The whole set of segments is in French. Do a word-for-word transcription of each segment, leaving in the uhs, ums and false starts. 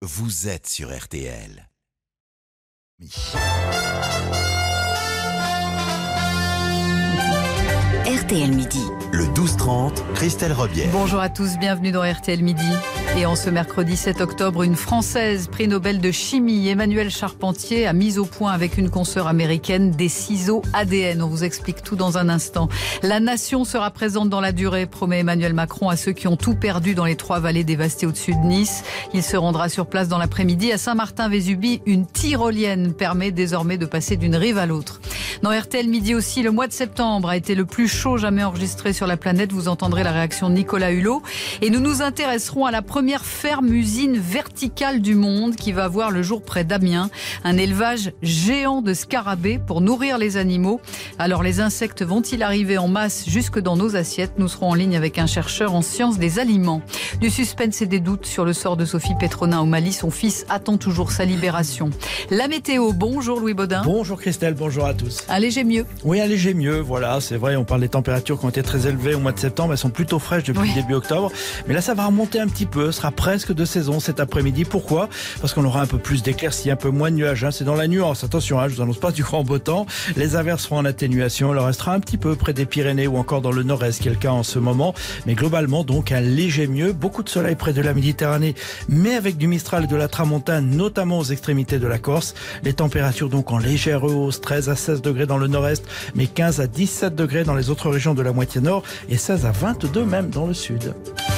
vous êtes sur R T L. R T L Midi. Le douze trente, Christelle Robière. Bonjour à tous, bienvenue dans R T L Midi. Et en ce mercredi sept octobre, une Française, prix Nobel de chimie, Emmanuelle Charpentier, a mis au point avec une consoeur américaine des ciseaux A D N. On vous explique tout dans un instant. La nation sera présente dans la durée, promet Emmanuel Macron à ceux qui ont tout perdu dans les trois vallées dévastées au-dessus de Nice. Il se rendra sur place dans l'après-midi à Saint-Martin-Vésubie. Une tyrolienne permet désormais de passer d'une rive à l'autre. Dans R T L Midi aussi, le mois de septembre a été le plus chaud jamais enregistré sur la planète. Vous entendrez la réaction de Nicolas Hulot. Et nous nous intéresserons à la première ferme-usine verticale du monde qui va voir le jour près d'Amiens. Un élevage géant de scarabées pour nourrir les animaux. Alors les insectes vont-ils arriver en masse jusque dans nos assiettes? Nous serons en ligne avec un chercheur en sciences des aliments. Du suspense et des doutes sur le sort de Sophie Petronin au Mali. Son fils attend toujours sa libération. La météo. Bonjour Louis Baudin. Bonjour Christelle, bonjour à tous. Un léger mieux. Oui, un léger mieux, voilà, c'est vrai, on parle des températures qui ont été très élevées au mois de septembre, elles sont plutôt fraîches depuis oui. le début octobre, mais là ça va remonter un petit peu, ce sera presque de saison cet après-midi. Pourquoi ? Parce qu'on aura un peu plus d'éclaircies, un peu moins de nuages, hein. C'est dans la nuance, attention, hein, je vous annonce pas du grand beau temps, les averses seront en atténuation, il en restera un petit peu près des Pyrénées ou encore dans le nord-est, qui est le cas en ce moment, mais globalement donc un léger mieux, beaucoup de soleil près de la Méditerranée, mais avec du Mistral et de la Tramontane, notamment aux extrémités de la Corse, les températures donc en légère hausse, treize à seize degrés dans le nord-est, mais quinze à dix-sept degrés dans les autres régions de la moitié nord et seize à vingt-deux même dans le sud.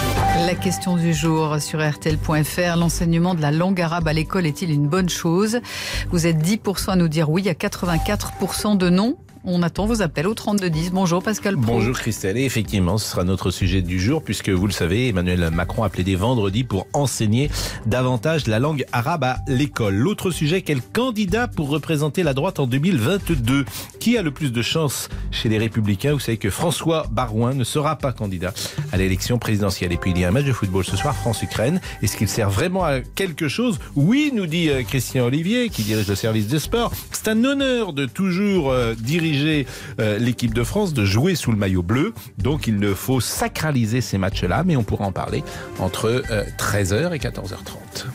La question du jour sur R T L point F R, l'enseignement de la langue arabe à l'école est-il une bonne chose ? Vous êtes dix pour cent à nous dire oui, il y a quatre-vingt-quatre pour cent de non. On attend vos appels au trente-deux dix. Bonjour Pascal Praud. Bonjour Christelle. Et effectivement, ce sera notre sujet du jour puisque vous le savez, Emmanuel Macron a plaidé vendredi pour enseigner davantage la langue arabe à l'école. L'autre sujet, quel candidat pour représenter la droite en deux mille vingt-deux ? Qui a le plus de chance chez les Républicains ? Vous savez que François Baroin ne sera pas candidat à l'élection présidentielle. Et puis il y a un match de football ce soir, France-Ukraine. Est-ce qu'il sert vraiment à quelque chose ? Oui, nous dit Christian Olivier, qui dirige le service des sports. C'est un honneur de toujours euh, diriger Euh, l'équipe de France, de jouer sous le maillot bleu, donc il ne faut sacraliser ces matchs-là, mais on pourra en parler entre euh, treize heures et quatorze heures trente.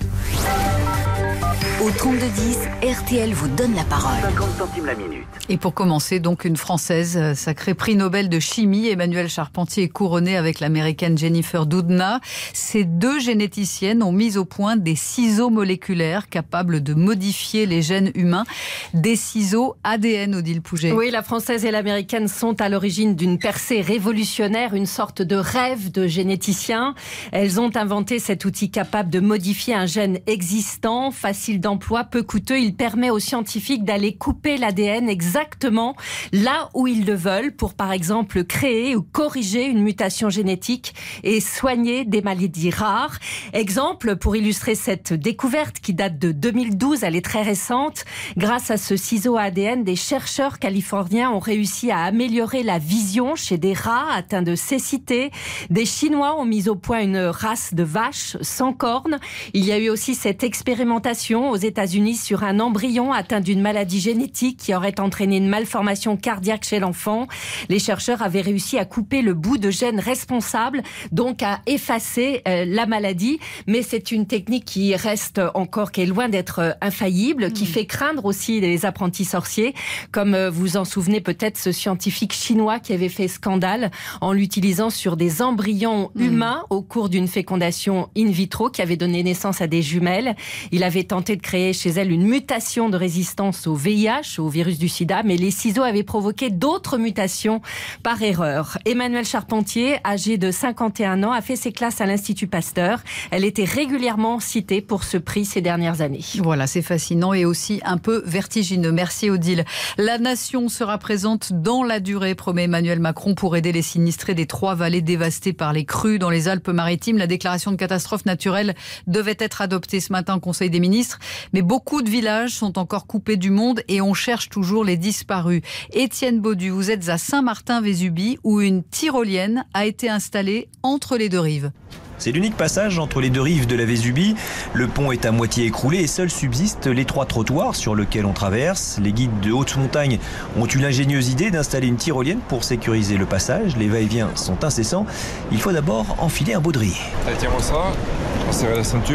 Au trente-deux dix, R T L vous donne la parole. cinquante centimes la minute. Et pour commencer, donc une Française sacrée prix Nobel de chimie, Emmanuelle Charpentier est couronnée avec l'américaine Jennifer Doudna. Ces deux généticiennes ont mis au point des ciseaux moléculaires capables de modifier les gènes humains, des ciseaux A D N, Odile Pouget. Oui, la Française et l'Américaine sont à l'origine d'une percée révolutionnaire, une sorte de rêve de généticiens. Elles ont inventé cet outil capable de modifier un gène existant, facile d'emploi, peu coûteux. Il permet aux scientifiques d'aller couper l'A D N exactement là où ils le veulent pour, par exemple, créer ou corriger une mutation génétique et soigner des maladies rares. Exemple, pour illustrer cette découverte qui date de deux mille douze, elle est très récente. Grâce à ce ciseau A D N, des chercheurs californiens ont réussi à améliorer la vision chez des rats atteints de cécité. Des Chinois ont mis au point une race de vaches sans cornes. Il y a eu aussi cette expérimentation aux États-Unis sur un embryon atteint d'une maladie génétique qui aurait entraîné une malformation cardiaque chez l'enfant. Les chercheurs avaient réussi à couper le bout de gène responsable, donc à effacer euh, la maladie. Mais c'est une technique qui reste encore, qui est loin d'être infaillible, mmh. qui fait craindre aussi les apprentis sorciers, comme euh, vous en souvenez peut-être ce scientifique chinois qui avait fait scandale en l'utilisant sur des embryons mmh. humains au cours d'une fécondation in vitro qui avait donné naissance à des jumelles. Il avait tenté de créer chez elle une mutation de résistance au V I H, au virus du sida, mais les ciseaux avaient provoqué d'autres mutations par erreur. Emmanuelle Charpentier, âgée de cinquante et un ans, a fait ses classes à l'Institut Pasteur. Elle était régulièrement citée pour ce prix ces dernières années. Voilà, c'est fascinant et aussi un peu vertigineux. Merci Odile. La nation sera présente dans la durée, promet Emmanuel Macron, pour aider les sinistrés des trois vallées dévastées par les crues dans les Alpes-Maritimes. La déclaration de catastrophe naturelle devait être adoptée ce matin au Conseil des ministres, mais beaucoup de villages sont encore coupés du monde et on cherche toujours les disparus. Étienne Baudu, vous êtes à Saint-Martin-Vésubie où une tyrolienne a été installée entre les deux rives. C'est l'unique passage entre les deux rives de la Vésubie. Le pont est à moitié écroulé et seul subsiste l'étroit trottoir sur lequel on traverse. Les guides de haute montagne ont eu l'ingénieuse idée d'installer une tyrolienne pour sécuriser le passage. Les va-et-vient sont incessants. Il faut d'abord enfiler un baudrier. Allez, tiens-moi ça. On serre la ceinture.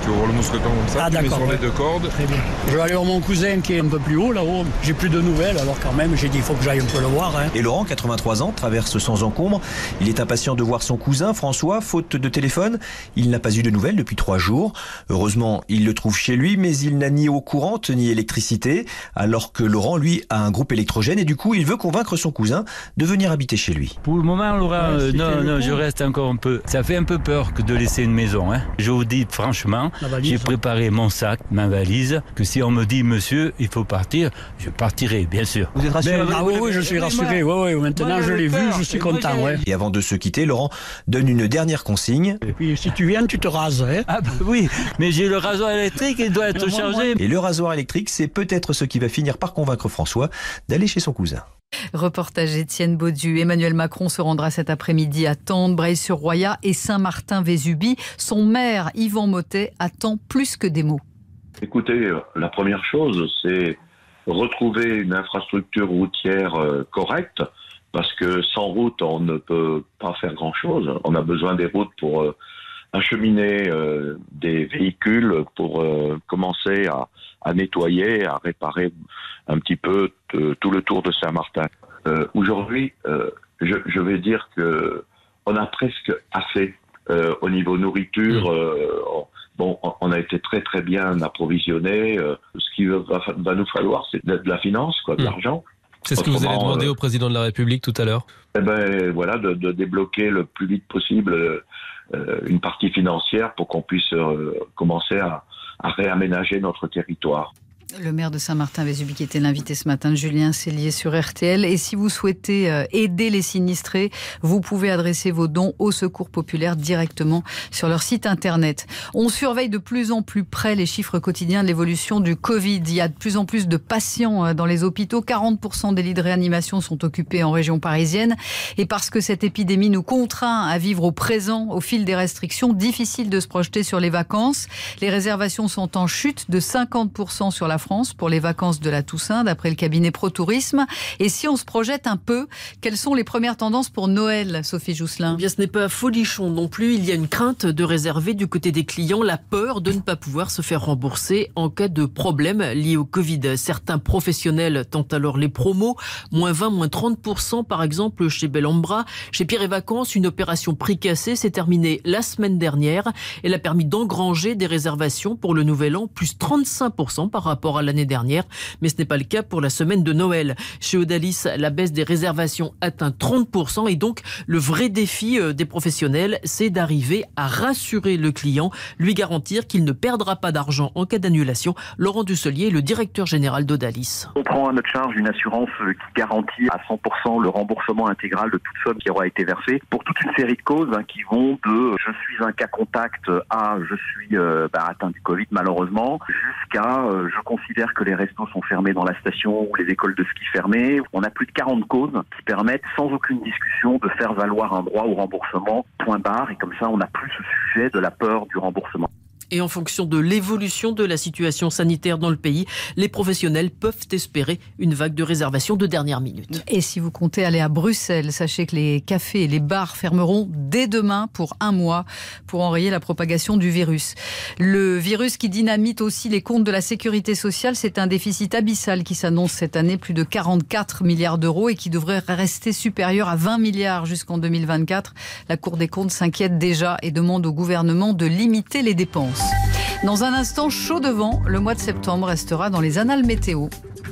Tu ouvres le mousqueton comme ça, ah, tu mets d'accord, sur ouais. les deux cordes. Très bien. Je vais aller voir mon cousin qui est un peu plus haut là-haut. J'ai plus de nouvelles, alors quand même, j'ai dit il faut que j'aille un peu le voir. Hein. Et Laurent, quatre-vingt-trois ans, traverse sans encombre. Il est impatient de voir son cousin, François, faute de téléphone. Il n'a pas eu de nouvelles depuis trois jours. Heureusement, il le trouve chez lui, mais il n'a ni eau courante ni électricité, alors que Laurent, lui, a un groupe électrogène et du coup, il veut convaincre son cousin de venir habiter chez lui. Pour le moment, Laurent, Ouais, euh, non, non, coup. je reste encore un peu. Ça fait un peu peur que de laisser une maison. Hein. Je vous dis franchement, j'ai préparé mon sac, ma valise, que si on me dit, monsieur, il faut partir, je partirai, bien sûr. Vous êtes rassuré? Ah oui, oui, je suis rassuré. Oui, oui, maintenant je l'ai vu, je suis content. Ouais. Et avant de se quitter, Laurent donne une dernière consigne. Et puis si tu viens, tu te rases. Hein. Ah bah oui, mais j'ai le rasoir électrique, il doit être chargé. Et le rasoir électrique, c'est peut-être ce qui va finir par convaincre François d'aller chez son cousin. Reportage Étienne Baudu. Emmanuel Macron se rendra cet après-midi à Tende, Breil-sur-Roya et Saint-Martin-Vésubie. Son maire, Yvan Mottet, attend plus que des mots. Écoutez, la première chose, c'est retrouver une infrastructure routière correcte, parce que sans route, on ne peut pas faire grand-chose. On a besoin des routes pour acheminer des véhicules, pour commencer à, à nettoyer, à réparer un petit peu de, tout le tour de Saint-Martin. Euh, aujourd'hui, euh, je, je vais dire que on a presque assez euh, au niveau nourriture. Euh, on, bon, on a été très très bien approvisionné. Euh, ce qu'il va, va nous falloir, c'est de, de la finance, quoi, de mmh. l'argent. C'est ce que vous allez demander euh, au président de la République tout à l'heure. Eh ben voilà, de, de débloquer le plus vite possible euh, une partie financière pour qu'on puisse euh, commencer à, à réaménager notre territoire. Le maire de Saint-Martin-Vésubie qui était l'invité ce matin de Julien Cellier sur R T L. Et si vous souhaitez aider les sinistrés, vous pouvez adresser vos dons au Secours populaire directement sur leur site internet. On surveille de plus en plus près les chiffres quotidiens de l'évolution du Covid. Il y a de plus en plus de patients dans les hôpitaux. quarante pour cent des lits de réanimation sont occupés en région parisienne. Et parce que cette épidémie nous contraint à vivre au présent, au fil des restrictions, difficile de se projeter sur les vacances. Les réservations sont en chute de cinquante pour cent sur la France pour les vacances de la Toussaint, d'après le cabinet ProTourisme. Et si on se projette un peu, quelles sont les premières tendances pour Noël, Sophie Jousselin ? Eh bien, ce n'est pas folichon non plus. Il y a une crainte de réserver du côté des clients, la peur de ne pas pouvoir se faire rembourser en cas de problème lié au Covid. Certains professionnels tentent alors les promos, moins vingt, moins trente pour cent par exemple chez Bellambra. Chez Pierre et Vacances, une opération prix cassé s'est terminée la semaine dernière. Elle a permis d'engranger des réservations pour le nouvel an, plus trente-cinq pour cent par rapport à l'année dernière, mais ce n'est pas le cas pour la semaine de Noël. Chez Odalis, la baisse des réservations atteint trente pour cent et donc le vrai défi des professionnels, c'est d'arriver à rassurer le client, lui garantir qu'il ne perdra pas d'argent en cas d'annulation. Laurent Dusselier, le directeur général d'Odalis. On prend à notre charge une assurance qui garantit à cent pour cent le remboursement intégral de toute somme qui aura été versée pour toute une série de causes hein, qui vont de je suis un cas contact à je suis euh, bah, atteint du Covid malheureusement jusqu'à euh, je considère que les restos sont fermés dans la station ou les écoles de ski fermées. On a plus de quarante causes qui permettent sans aucune discussion de faire valoir un droit au remboursement, point barre, et comme ça on n'a plus ce sujet de la peur du remboursement. Et en fonction de l'évolution de la situation sanitaire dans le pays, les professionnels peuvent espérer une vague de réservation de dernière minute. Et si vous comptez aller à Bruxelles, sachez que les cafés et les bars fermeront dès demain pour un mois pour enrayer la propagation du virus. Le virus qui dynamite aussi les comptes de la sécurité sociale, c'est un déficit abyssal qui s'annonce cette année, plus de quarante-quatre milliards d'euros et qui devrait rester supérieur à vingt milliards jusqu'en deux mille vingt-quatre. La Cour des comptes s'inquiète déjà et demande au gouvernement de limiter les dépenses. Dans un instant, chaud de vent, le mois de septembre restera dans les annales météo.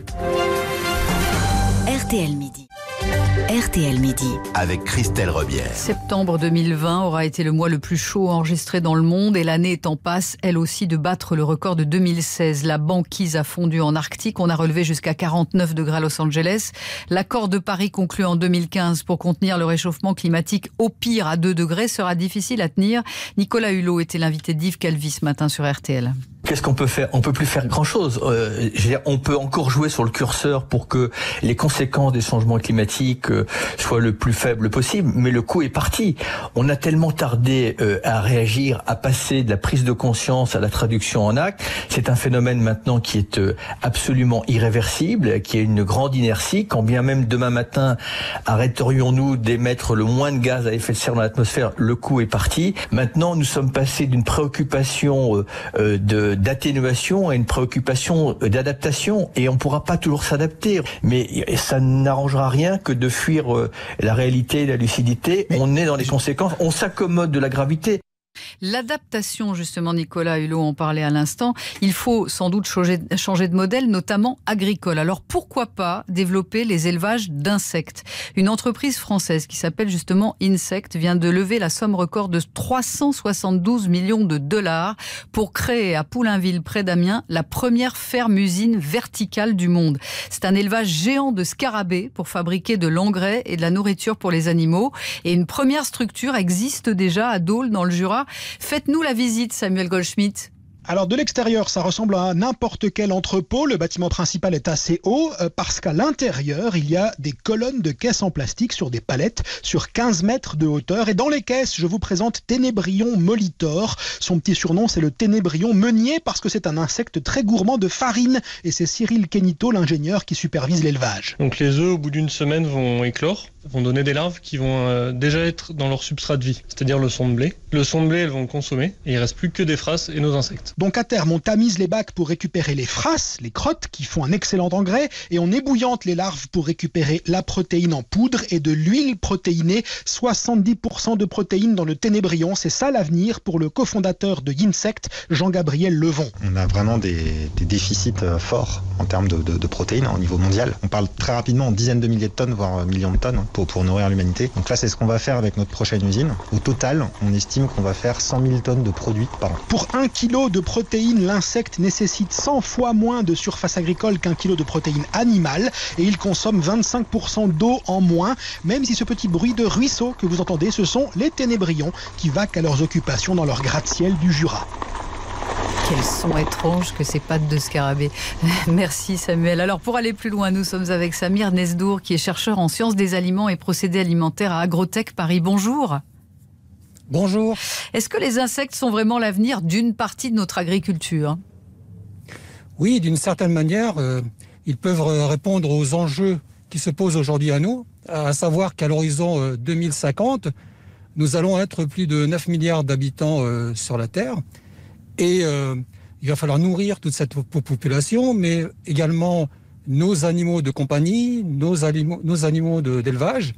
R T L Midi. R T L Midi. Avec Christelle Rebière. Septembre deux mille vingt aura été le mois le plus chaud enregistré dans le monde et l'année est en passe, elle aussi, de battre le record de deux mille seize. La banquise a fondu en Arctique, on a relevé jusqu'à quarante-neuf degrés à Los Angeles. L'accord de Paris conclu en deux mille quinze pour contenir le réchauffement climatique au pire à deux degrés sera difficile à tenir. Nicolas Hulot était l'invité d'Yves Calvi ce matin sur R T L. qu'est-ce qu'on peut faire? On peut plus faire grand-chose. Euh, je veux dire, on peut encore jouer sur le curseur pour que les conséquences des changements climatiques euh, soient le plus faibles possible, mais le coup est parti. On a tellement tardé euh, à réagir, à passer de la prise de conscience à la traduction en acte. C'est un phénomène maintenant qui est euh, absolument irréversible, qui a une grande inertie. Quand bien même demain matin arrêterions-nous d'émettre le moins de gaz à effet de serre dans l'atmosphère, le coup est parti. Maintenant, nous sommes passés d'une préoccupation euh, euh, de, d'atténuation à une préoccupation euh, d'adaptation, et on ne pourra pas toujours s'adapter. Mais ça n'arrangera rien que de fuir euh, la réalité et la lucidité. On est dans les conséquences, on s'accommode de la gravité. L'adaptation, justement, Nicolas Hulot en parlait à l'instant, il faut sans doute changer, changer de modèle, notamment agricole. Alors pourquoi pas développer les élevages d'insectes? Une entreprise française qui s'appelle justement Insect vient de lever la somme record de trois cent soixante-douze millions de dollars pour créer à Poulainville, près d'Amiens, la première ferme-usine verticale du monde. C'est un élevage géant de scarabées pour fabriquer de l'engrais et de la nourriture pour les animaux. Et une première structure existe déjà à Dole, dans le Jura. Faites-nous la visite, Samuel Goldschmidt. Alors de l'extérieur, ça ressemble à n'importe quel entrepôt. Le bâtiment principal est assez haut euh, parce qu'à l'intérieur, il y a des colonnes de caisses en plastique sur des palettes sur quinze mètres de hauteur. Et dans les caisses, je vous présente Ténébrion molitor. Son petit surnom, c'est le Ténébrion meunier parce que c'est un insecte très gourmand de farine. Et c'est Cyril Kenito, l'ingénieur, qui supervise l'élevage. Donc les œufs, au bout d'une semaine, vont éclore, vont donner des larves qui vont euh, déjà être dans leur substrat de vie, c'est-à-dire le son de blé. Le son de blé, elles vont le consommer et il ne reste plus que des frasses et nos insectes. Donc à terme, on tamise les bacs pour récupérer les frasses, les crottes, qui font un excellent engrais, et on ébouillante les larves pour récupérer la protéine en poudre et de l'huile protéinée. soixante-dix pour cent de protéines dans le Ténébrion, c'est ça l'avenir pour le cofondateur de Insect, Jean-Gabriel Levon. On a vraiment des, des déficits forts en termes de, de, de protéines au niveau mondial. On parle très rapidement en dizaines de milliers de tonnes, voire millions de tonnes pour, pour nourrir l'humanité. Donc là, c'est ce qu'on va faire avec notre prochaine usine. Au total, on estime qu'on va faire cent mille tonnes de produits par an. Pour un kilo de protéines, l'insecte nécessite cent fois moins de surface agricole qu'un kilo de protéines animales et il consomme vingt-cinq pour cent d'eau en moins, même si ce petit bruit de ruisseau que vous entendez, ce sont les Ténébrions qui vaquent à leurs occupations dans leur gratte-ciel du Jura. Quel son étrange que ces pattes de scarabée. Merci Samuel. Alors pour aller plus loin, nous sommes avec Samir Nesdour qui est chercheur en sciences des aliments et procédés alimentaires à Agrotech Paris. Bonjour. Bonjour. Est-ce que les insectes sont vraiment l'avenir d'une partie de notre agriculture ? Oui, d'une certaine manière, euh, ils peuvent répondre aux enjeux qui se posent aujourd'hui à nous, à savoir qu'à l'horizon euh, deux mille cinquante, nous allons être plus de neuf milliards d'habitants euh, sur la Terre. Et euh, il va falloir nourrir toute cette population, mais également nos animaux de compagnie, nos animaux, nos animaux de, d'élevage.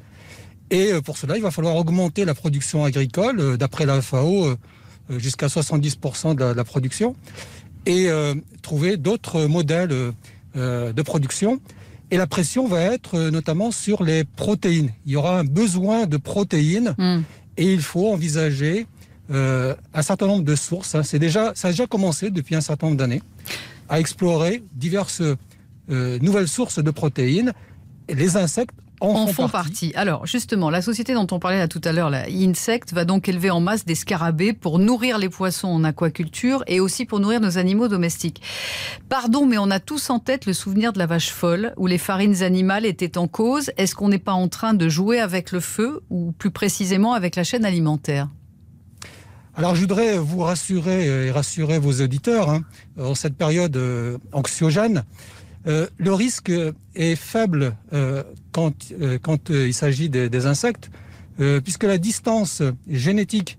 Et pour cela, il va falloir augmenter la production agricole, d'après la F A O, jusqu'à soixante-dix pour cent de la, de la production, et euh, trouver d'autres modèles euh, de production. Et la pression va être notamment sur les protéines. Il y aura un besoin de protéines, mmh. et il faut envisager euh, un certain nombre de sources. C'est déjà, ça a déjà commencé depuis un certain nombre d'années, à explorer diverses euh, nouvelles sources de protéines. Et les insectes En, en font, font partie. partie. Alors, justement, la société dont on parlait là tout à l'heure, la Insect, va donc élever en masse des scarabées pour nourrir les poissons en aquaculture et aussi pour nourrir nos animaux domestiques. Pardon, mais on a tous en tête le souvenir de la vache folle, où les farines animales étaient en cause. Est-ce qu'on n'est pas en train de jouer avec le feu, ou plus précisément avec la chaîne alimentaire ? Alors, je voudrais vous rassurer et rassurer vos auditeurs, hein, en cette période euh, anxiogène. Euh, le risque est faible euh, quand, euh, quand euh, il s'agit des, des insectes, euh, puisque la distance génétique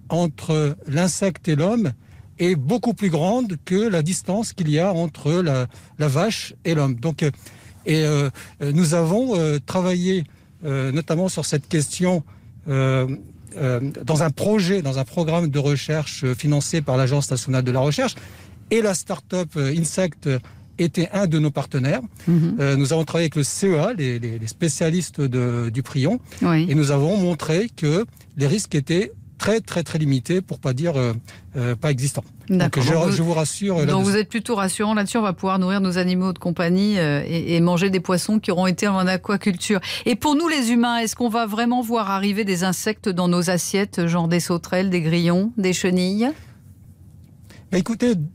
entre l'insecte et l'homme est beaucoup plus grande que la distance qu'il y a entre la, la vache et l'homme. Donc, euh, et euh, nous avons euh, travaillé euh, notamment sur cette question euh, euh, dans un projet, dans un programme de recherche financé par l'Agence nationale de la recherche, et la start-up Insect était un de nos partenaires. Mmh. Euh, nous avons travaillé avec le C E A, les, les, les spécialistes de, du prion, oui. et nous avons montré que les risques étaient très très très limités, pour pas dire euh, euh, pas existants. Donc je, vous, je vous rassure. Donc vous êtes plutôt rassurant là-dessus, on va pouvoir nourrir nos animaux de compagnie euh, et, et manger des poissons qui auront été en aquaculture. Et pour nous les humains, est-ce qu'on va vraiment voir arriver des insectes dans nos assiettes, genre des sauterelles, des grillons, des chenilles ? Bah, écoutez,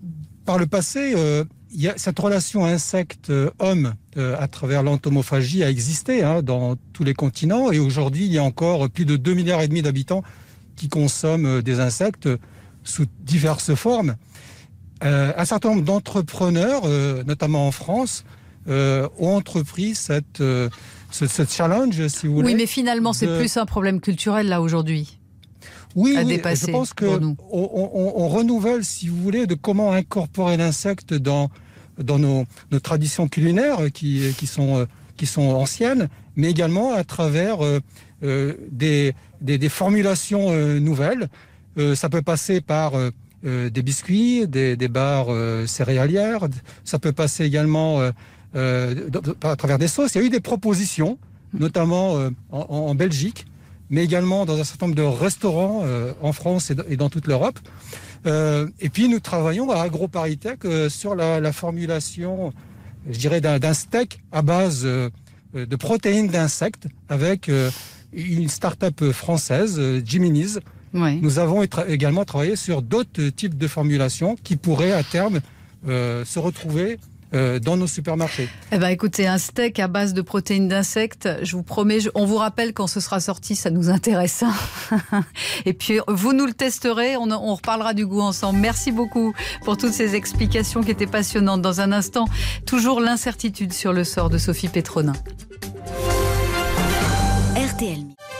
par le passé, euh, y a cette relation insecte-homme euh, à travers l'entomophagie a existé hein, dans tous les continents. Et aujourd'hui, il y a encore plus de deux milliards et demi d'habitants qui consomment des insectes sous diverses formes. Euh, un certain nombre d'entrepreneurs, euh, notamment en France, euh, ont entrepris cette, euh, ce, ce challenge, si vous voulez. Oui, mais finalement, c'est de... plus un problème culturel, là, aujourd'hui. Oui, à oui dépasser je pense qu'on on, on renouvelle, si vous voulez, de comment incorporer l'insecte dans, dans nos, nos traditions culinaires qui, qui, sont, qui sont anciennes, mais également à travers euh, euh, des, des, des formulations euh, nouvelles. Euh, ça peut passer par euh, euh, des biscuits, des, des barres euh, céréalières, ça peut passer également euh, euh, à travers des sauces. Il y a eu des propositions, notamment euh, en, en Belgique, mais également dans un certain nombre de restaurants euh, en France et dans toute l'Europe. Euh, et puis nous travaillons à AgroParisTech euh, sur la, la formulation, je dirais, d'un, d'un steak à base euh, de protéines d'insectes avec euh, une start-up française, euh, Jiminy's. Oui. Nous avons tra- également travaillé sur d'autres types de formulations qui pourraient à terme euh, se retrouver Euh, dans nos supermarchés. Eh ben, écoutez, un steak à base de protéines d'insectes, je vous promets, je, on vous rappelle quand ce sera sorti, ça nous intéresse. Et puis, vous nous le testerez, on, on reparlera du goût ensemble. Merci beaucoup pour toutes ces explications qui étaient passionnantes. Dans un instant, toujours l'incertitude sur le sort de Sophie Petronin. R T L.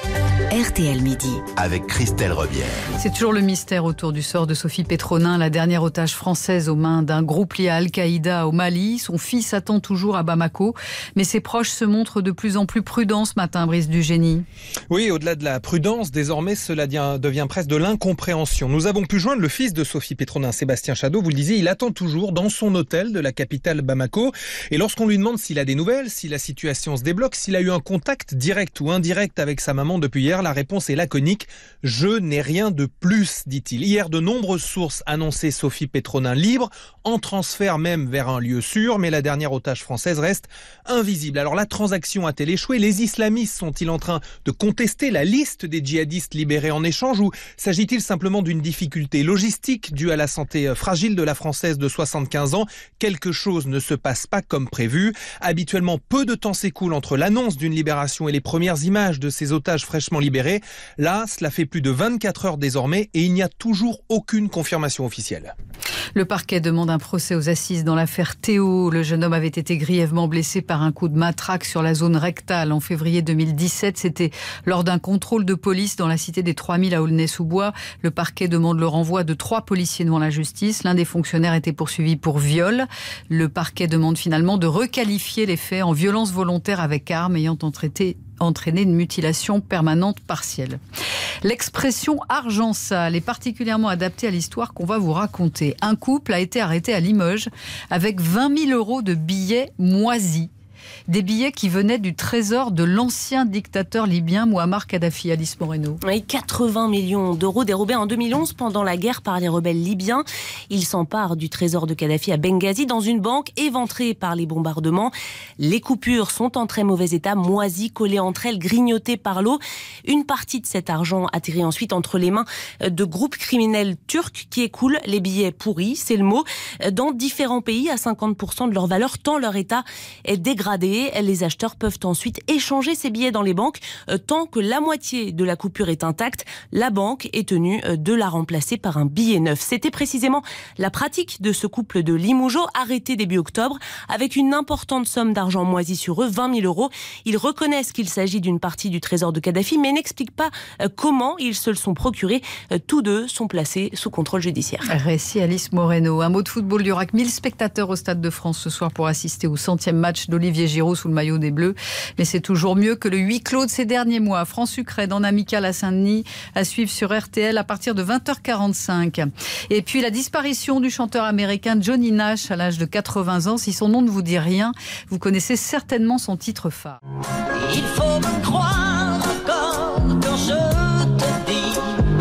R T L Midi. Avec Christelle Rebière. C'est toujours le mystère autour du sort de Sophie Petronin, la dernière otage française aux mains d'un groupe lié à Al-Qaïda au Mali. Son fils attend toujours à Bamako, mais ses proches se montrent de plus en plus prudents ce matin, Brice Dugénie. Oui, au-delà de la prudence, désormais cela devient presque de l'incompréhension. Nous avons pu joindre le fils de Sophie Petronin, Sébastien Chadeau. Vous le disiez, il attend toujours dans son hôtel de la capitale Bamako. Et lorsqu'on lui demande s'il a des nouvelles, si la situation se débloque, s'il a eu un contact direct ou indirect avec sa maman depuis hier, la réponse est laconique. « Je n'ai rien de plus », dit-il. Hier, de nombreuses sources annonçaient Sophie Petronin libre, en transfert même vers un lieu sûr, mais la dernière otage française reste invisible. Alors la transaction a-t-elle échoué? Les islamistes sont-ils en train de contester la liste des djihadistes libérés en échange, ou s'agit-il simplement d'une difficulté logistique due à la santé fragile de la Française de soixante-quinze ans? Quelque chose ne se passe pas comme prévu. Habituellement, peu de temps s'écoule entre l'annonce d'une libération et les premières images de ces otages fraîchement libérés. Là, cela fait plus de vingt-quatre heures désormais et il n'y a toujours aucune confirmation officielle. Le parquet demande un procès aux assises dans l'affaire Théo. Le jeune homme avait été grièvement blessé par un coup de matraque sur la zone rectale en février deux mille dix-sept. C'était lors d'un contrôle de police dans la cité des trois mille à Aulnay-sous-Bois. Le parquet demande le renvoi de trois policiers devant la justice. L'un des fonctionnaires était poursuivi pour viol. Le parquet demande finalement de requalifier les faits en violence volontaire avec arme ayant entraîné entraîner une mutilation permanente partielle. L'expression argent sale est particulièrement adaptée à l'histoire qu'on va vous raconter. Un couple a été arrêté à Limoges avec vingt mille euros de billets moisis. Des billets qui venaient du trésor de l'ancien dictateur libyen Mouammar Kadhafi. Alice Moreno. Oui, quatre-vingts millions d'euros dérobés en deux mille onze pendant la guerre par les rebelles libyens. Ils s'emparent du trésor de Kadhafi à Benghazi dans une banque éventrée par les bombardements. Les coupures sont en très mauvais état, moisies, collées entre elles, grignotées par l'eau. Une partie de cet argent atterrit ensuite entre les mains de groupes criminels turcs qui écoulent les billets pourris, c'est le mot, dans différents pays à cinquante pour cent de leur valeur, tant leur état est dégradé. Les acheteurs peuvent ensuite échanger ces billets dans les banques. Tant que la moitié de la coupure est intacte, la banque est tenue de la remplacer par un billet neuf. C'était précisément la pratique de ce couple de Limougeot, arrêté début octobre, avec une importante somme d'argent moisi sur eux, vingt mille euros. Ils reconnaissent qu'il s'agit d'une partie du trésor de Kadhafi, mais n'expliquent pas comment ils se le sont procurés. Tous deux sont placés sous contrôle judiciaire. Récit Alice Moreno. Un mot de football, il y aura que mille spectateurs au Stade de France ce soir pour assister au centième match d'Olivier Giroud sous le maillot des Bleus. Mais c'est toujours mieux que le huis clos de ces derniers mois. France-Ukraine en amical à Saint-Denis, à suivre sur R T L à partir de vingt heures quarante-cinq. Et puis la disparition du chanteur américain Johnny Nash à l'âge de quatre-vingts ans. Si son nom ne vous dit rien, vous connaissez certainement son titre phare. Il faut me croire encore quand je te dis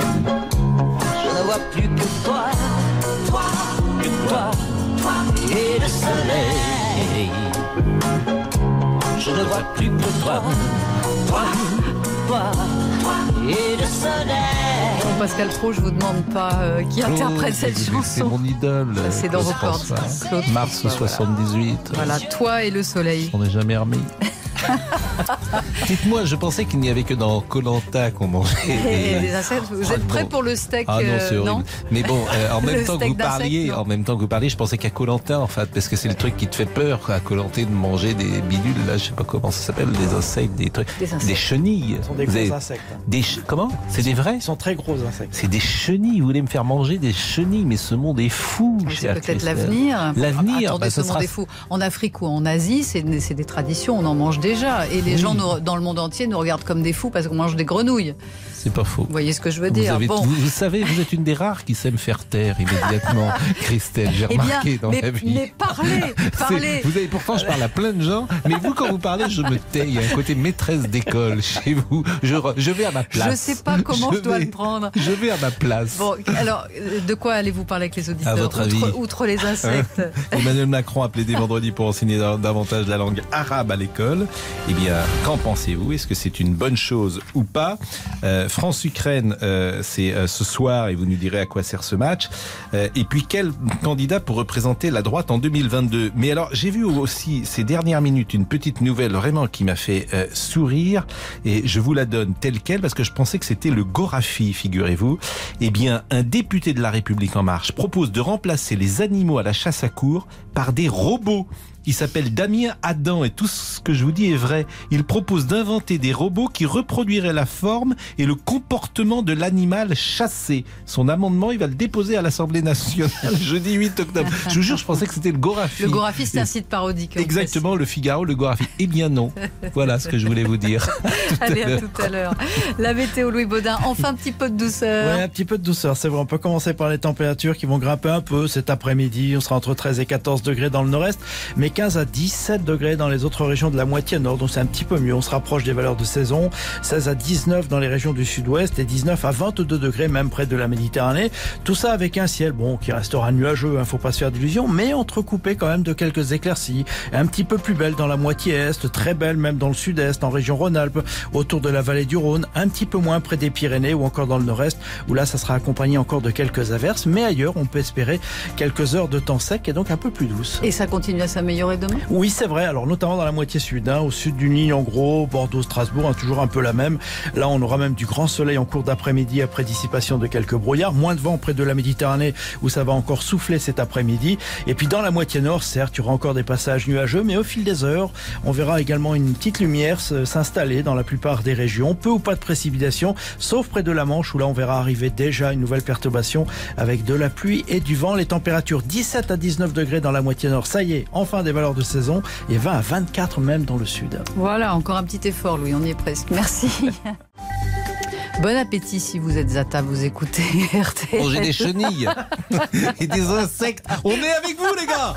je ne vois plus que toi, toi, que toi, toi et le soleil. Je ne vois plus que toi, toi, toi. et de soleil. Bon, Pascal Pro, je vous demande pas euh, qui interprète cette chanson. C'est mon idole. C'est dans vos cordes. Mars soixante-dix-huit. Voilà, toi et le soleil. On n'est jamais remis. Dites-moi, je pensais qu'il n'y avait que dans Koh-Lanta qu'on mangeait des, des insectes. Vous êtes prêts pour le steak? Ah non, c'est euh, horrible. non Mais bon, euh, en même Le temps que steak vous parliez, d'insectes, en même temps que vous parliez, je pensais qu'à Koh-Lanta en fait, parce que c'est le truc qui te fait peur à Koh-Lanta de manger des bidules. Là, je sais pas comment ça s'appelle, des insectes, des trucs, des, insectes. des chenilles. Ce sont des vous gros avez... insectes. Des ch... Comment? C'est des vrais? Ils sont très gros insectes. C'est des chenilles. Vous voulez me faire manger des chenilles? Mais ce monde est fou. C'est peut-être l'avenir. L'avenir. Attendez, bah, ce sera... monde est fou. En Afrique ou en Asie, c'est des traditions. On en mange déjà, et les oui. gens nous, dans le monde entier nous regardent comme des fous parce qu'on mange des grenouilles. C'est pas faux. Vous voyez ce que je veux vous dire. Avez, bon. vous, vous savez, vous êtes une des rares qui sait me faire taire immédiatement, Christelle. J'ai eh remarqué bien, dans mais, ma vie. Mais parlez, parlez. Vous avez pourtant, je parle à plein de gens, mais vous, quand vous parlez, je me tais. Il y a un côté maîtresse d'école chez vous. Je, je vais à ma place. Je sais pas comment je, je dois vais, le prendre. Je vais à ma place. Bon, alors, de quoi allez-vous parler avec les auditeurs? À votre outre, avis outre les insectes. Emmanuel Macron a plaidé vendredi pour enseigner davantage la langue arabe à l'école. Eh bien, qu'en pensez-vous? Est-ce que c'est une bonne chose ou pas? euh, France-Ukraine, euh, c'est euh, ce soir, et vous nous direz à quoi sert ce match. Euh, et puis, quel candidat pour représenter la droite en deux mille vingt-deux? Mais alors, j'ai vu aussi ces dernières minutes une petite nouvelle vraiment qui m'a fait euh, sourire, et je vous la donne telle quelle parce que je pensais que c'était le Gorafi, figurez-vous. Eh bien, un député de La République En Marche propose de remplacer les animaux à la chasse à courre par des robots. Il s'appelle Damien Adam et tout ce que je vous dis est vrai. Il propose d'inventer des robots qui reproduiraient la forme et le comportement de l'animal chassé. Son amendement, il va le déposer à l'Assemblée nationale jeudi huit octobre. Je vous jure, je pensais que c'était le Gorafi. Le Gorafi, c'est un site parodique. Exactement, le Figaro, le Gorafi. Eh bien non. Voilà ce que je voulais vous dire. Allez, à tout à l'heure. La météo, Louis Baudin. Enfin, un petit peu de douceur. Oui, un petit peu de douceur. C'est vrai, on peut commencer par les températures qui vont grimper un peu cet après-midi. On sera entre treize et quatorze degrés dans le nord-est, mais quinze à dix-sept degrés dans les autres régions de la moitié nord, donc c'est un petit peu mieux. On se rapproche des valeurs de saison. seize à dix-neuf dans les régions du sud-ouest et dix-neuf à vingt-deux degrés même près de la Méditerranée. Tout ça avec un ciel, bon, qui restera nuageux, hein, faut pas se faire d'illusions, mais entrecoupé quand même de quelques éclaircies. Un petit peu plus belle dans la moitié est, très belle même dans le sud-est, en région Rhône-Alpes, autour de la vallée du Rhône, un petit peu moins près des Pyrénées ou encore dans le nord-est, où là ça sera accompagné encore de quelques averses, mais ailleurs on peut espérer quelques heures de temps sec et donc un peu plus douce. Et ça continue à s'améliorer demain? Oui, c'est vrai. Alors, notamment dans la moitié sud, hein, au sud d'une ligne en gros, Bordeaux-Strasbourg, hein, toujours un peu la même. Là, on aura même du grand soleil en cours d'après-midi après dissipation de quelques brouillards. Moins de vent près de la Méditerranée où ça va encore souffler cet après-midi. Et puis, dans la moitié nord, certes, il y aura encore des passages nuageux, mais au fil des heures, on verra également une petite lumière s'installer dans la plupart des régions. Peu ou pas de précipitations, sauf près de la Manche où là, on verra arriver déjà une nouvelle perturbation avec de la pluie et du vent. Les températures dix-sept à dix-neuf degrés dans la moitié nord. Ça y est, enfin des valeurs de saison. Et vingt à vingt-quatre même dans le sud. Voilà, encore un petit effort, Louis, on y est presque. Merci. Bon appétit si vous êtes à table, vous écoutez R T L. Manger des chenilles et des insectes. On est avec vous, les gars.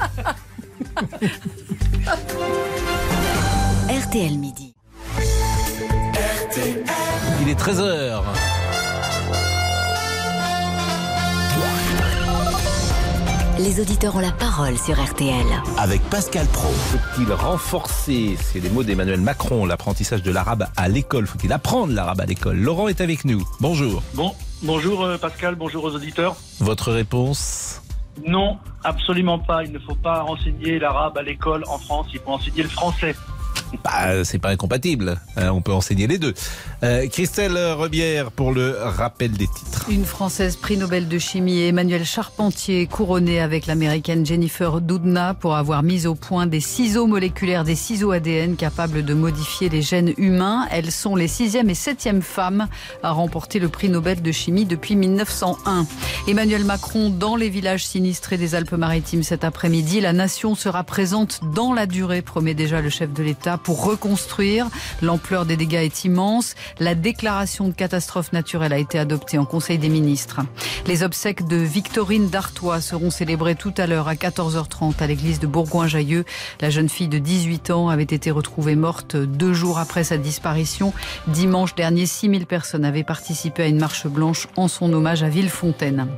R T L Midi. R T L. Il est treize heures. Les auditeurs ont la parole sur R T L. Avec Pascal Pro. Faut-il renforcer, c'est les mots d'Emmanuel Macron, l'apprentissage de l'arabe à l'école? Faut-il apprendre l'arabe à l'école? Laurent est avec nous. Bonjour. Bon, bonjour Pascal, bonjour aux auditeurs. Votre réponse? Non, absolument pas. Il ne faut pas enseigner l'arabe à l'école en France, il faut enseigner le français. Bah, c'est pas incompatible, euh, on peut enseigner les deux. Euh, Christelle Rebière pour le rappel des titres. Une Française prix Nobel de chimie et Emmanuel Charpentier couronné avec l'américaine Jennifer Doudna pour avoir mis au point des ciseaux moléculaires, des ciseaux A D N capables de modifier les gènes humains. Elles sont les sixième et septième femmes à remporter le prix Nobel de chimie depuis mille neuf cent un. Emmanuel Macron dans les villages sinistrés des Alpes-Maritimes cet après-midi. La nation sera présente dans la durée, promet déjà le chef de l'État, pour reconstruire. L'ampleur des dégâts est immense. La déclaration de catastrophe naturelle a été adoptée en Conseil des ministres. Les obsèques de Victorine Dartois seront célébrées tout à l'heure à quatorze heures trente à l'église de Bourgoin-Jallieu. La jeune fille de dix-huit ans avait été retrouvée morte deux jours après sa disparition. Dimanche dernier, six mille personnes avaient participé à une marche blanche en son hommage à Villefontaine.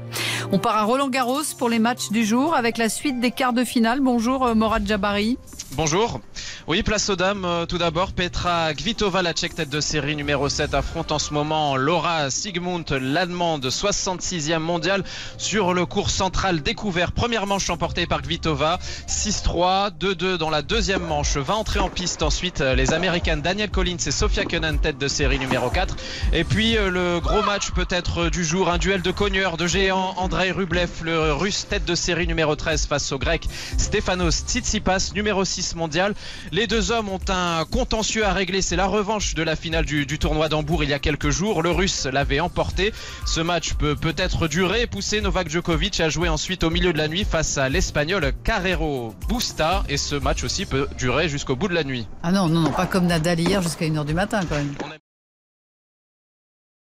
On part à Roland-Garros pour les matchs du jour avec la suite des quarts de finale. Bonjour Morad Jabari. Bonjour. Oui, place aux dames. Euh, tout d'abord, Petra Kvitova, la tchèque tête de série numéro sept, affronte en ce moment Laura Siegemund, l'allemande soixante-sixième mondiale, sur le court central découvert. Première manche emportée par Kvitova, six trois, deux deux dans la deuxième manche. Va entrer en piste ensuite les américaines Danielle Collins et Sofia Kenin, tête de série numéro quatre. Et puis euh, le gros match peut-être du jour, un duel de cogneurs, de géants. Andrei Rublev, le russe tête de série numéro treize, face au grec Stefanos Tsitsipas, numéro six mondial. Les deux hommes ont un contentieux à régler, c'est la revanche de la finale du, du tournoi d'Hambourg il y a quelques jours. Le russe l'avait emporté. Ce match peut peut-être durer et pousser Novak Djokovic à jouer ensuite au milieu de la nuit face à l'espagnol Carrero Busta, et ce match aussi peut durer jusqu'au bout de la nuit. Ah non, non, non, pas comme Nadal hier jusqu'à une heure du matin quand même.